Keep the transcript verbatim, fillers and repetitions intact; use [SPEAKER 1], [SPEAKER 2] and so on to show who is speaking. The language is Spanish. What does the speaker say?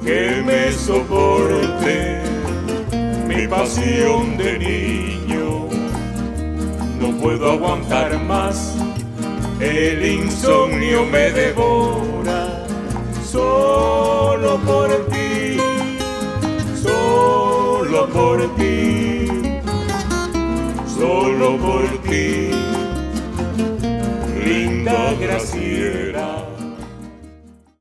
[SPEAKER 1] que me soporte mi pasión de niño. No puedo aguantar más, el insomnio me devora. Solo por ti, solo por ti, solo por ti, linda Graciela.